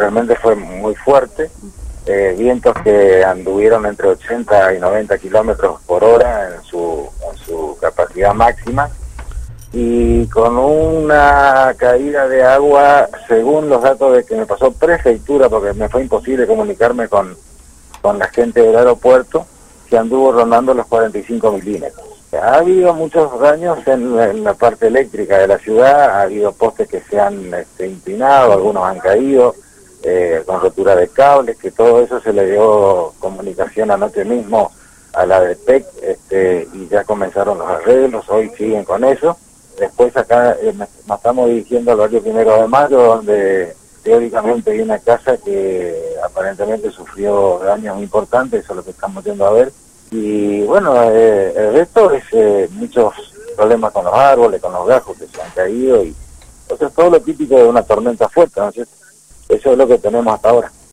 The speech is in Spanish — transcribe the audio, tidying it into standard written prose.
realmente fue muy fuerte, vientos que anduvieron entre 80 y 90 kilómetros por hora en su capacidad máxima, y con una caída de agua, según los datos de que me pasó prefectura, porque me fue imposible comunicarme con la gente del aeropuerto, que anduvo rondando los 45 milímetros. Ha habido muchos daños en la parte eléctrica de la ciudad, ha habido postes que se han inclinado, algunos han caído, con rotura de cables, que todo eso se le dio comunicación anoche mismo a la DEPEC, y ya comenzaron los arreglos, hoy siguen con eso. Después acá nos estamos dirigiendo al barrio 1 de Mayo, donde teóricamente hay una casa que aparentemente sufrió daños importantes, eso es lo que estamos yendo a ver. Y bueno, el resto es muchos problemas con los árboles, con los gajos que se han caído, y eso es todo lo típico de una tormenta fuerte, ¿no es cierto? Eso es lo que tenemos hasta ahora.